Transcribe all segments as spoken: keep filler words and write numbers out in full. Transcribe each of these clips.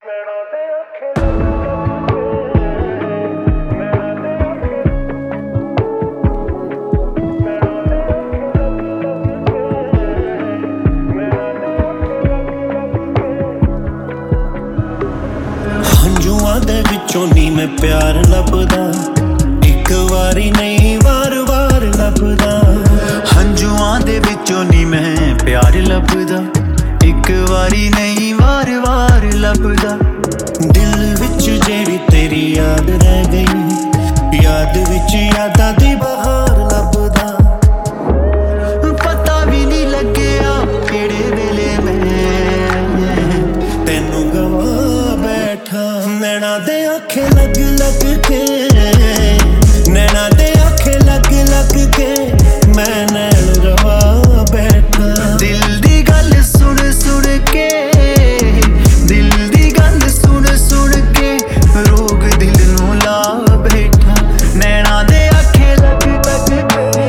ਹੰਝੂਆਂ ਦੇ ਵਿੱਚੋਂ ਨੀ ਮੈਂ ਪਿਆਰ ਲੱਭਦਾ, ਇੱਕ ਵਾਰੀ ਨਹੀਂ ਵਾਰ ਵਾਰ ਲੱਭਦਾ। ਹੰਝੂਆਂ ਦੇ ਵਿੱਚੋਂ ਨੀ ਮੈਂ ਪਿਆਰ ਲੱਭਦਾ, ਇੱਕ ਵਾਰੀ ਨਹੀਂ ਵਾਰ ਵਾਰ ਲੱਭਦਾ। ਦਿਲ ਵਿੱਚ ਜਿਹੜੀ ਤੇਰੀ ਯਾਦ ਰਹਿ ਗਈ, ਯਾਦ ਵਿੱਚ ਯਾਦਾਂ ਦੀ ਬਹਾਰ ਲੱਭਦਾ। ਪਤਾ ਵੀ ਨਹੀਂ ਲੱਗਿਆ ਕਿਹੜੇ ਵੇਲੇ ਮੈਂ ਤੈਨੂੰ ਗਵਾ ਬੈਠਾ। ਨੈਣਾ ਦੇ ਆਖੇ ਲੱਗ ਲੱਗ ਕੇ, ਨੈਣਾ ਦੇ ਆਖੇ ਲੱਗ ਲੱਗ ਕੇ ਮੈਂ ਨੈਣ ਰਵਾ ਬੈਠਾ। ਦਿਲ ਦੀ ਗੱਲ ਸੁਣ ਸੁਣ ਕੇ, ਦਿਲ ਦੀ ਗੱਲ ਸੁਣ ਸੁਣ ਕੇ ਰੋਗ ਦਿਲ ਨੂੰ ਲਾ ਬੈਠਾ। ਨੈਣਾ ਦੇ ਆਖੇ ਲੱਗ ਲੱਗ ਕੇ,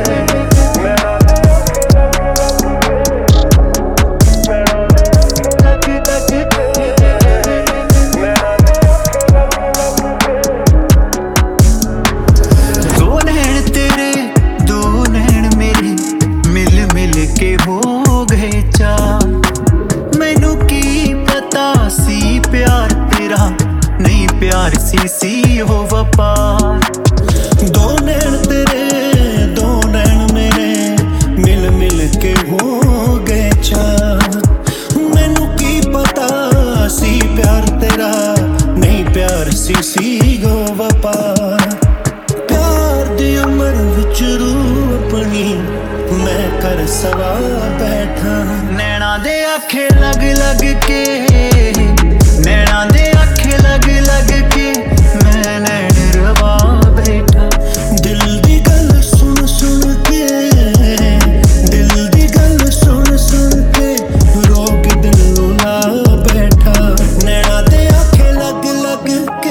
ਦੋ ਨੈਣ ਤੇਰੇ ਦੋ ਨੈਣ ਮੇਰੇ ਮਿਲ ਮਿਲ ਕੇ ਹੋ ਗਏ ਚਾਰ। ਮੈਨੂੰ ਕੀ ਪਤਾ ਸੀ ਪਿਆਰ ਤੇਰਾ ਨਹੀਂ ਪਿਆਰ ਸੀ ਸੀ ਉਹ ਵਪਾਰ। ਦੋ ਨੈਣ ਤੇਰੇ ਦੋ ਨੈਣ ਮੇਰੇ ਮਿਲ ਮਿਲ ਕੇ ਹੋ ਗਏ ਚਾਰ। ਮੈਨੂੰ ਕੀ ਪਤਾ ਸੀ ਪਿਆਰ ਤੇਰਾ ਨਹੀਂ ਪਿਆਰ ਸੀ ਸੀ ਗੋ ਵਪਾਰ। ਪਿਆਰ ਦੀ ਉਮਰ ਵਿੱਚ ਰੂਹ ਆਪਣੀ ਮੈਂ ਕਰ ਸਵਾ ਬੈਠਾ। ਨੈਣਾ ਦੇ ਆਖੇ ਲੱਗ ਲੱਗ ਕੇ, ਨੈਣਾ ਦੇ ਆਖੇ ਲੱਗ ਲੱਗ ਕੇ ਮੈਂ ਨੈਣ ਰਵਾ ਬੈਠਾ। ਦਿਲ ਦੀ ਗੱਲ ਸੁਣ ਸੁਣ ਕੇ, ਦਿਲ ਦੀ ਗੱਲ ਸੁਣ ਸੁਣ ਕੇ ਰੋਗ ਦਿਲ ਨੂੰ ਲਾ ਬੈਠਾ। ਨੈਣਾ ਦੇ ਆਖੇ ਲੱਗ ਲੱਗ ਕੇ,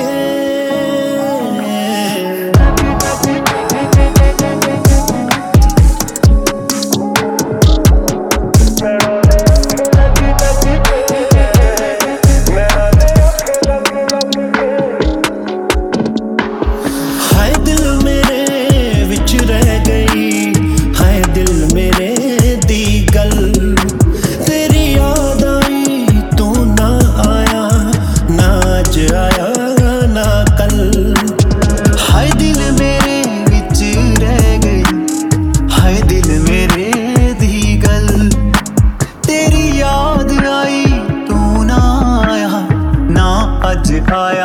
ਹਾਏ ਦਿਲ ਮੇਰੇ ਵਿੱਚ ਰਹਿ ਗਈ, ਹਾਏ ਦਿਲ ਮੇਰੇ ਦੀ ਗੱਲ। ਤੇਰੀ ਯਾਦ ਆਈ ਤੂੰ ਨਾ ਆਇਆ, ਨਾ ਅੱਜ ਆਇਆ ਨਾ ਕੱਲ। ਹਾਏ ਦਿਲ ਮੇਰੇ ਵਿੱਚ ਰਹਿ ਗਈ, ਹਾਏ ਦਿਲ ਮੇਰੇ ਦੀ ਗੱਲ। ਤੇਰੀ ਯਾਦ ਆਈ ਤੂੰ ਨਾ ਆਇਆ, ਨਾ ਅੱਜ ਆਇਆ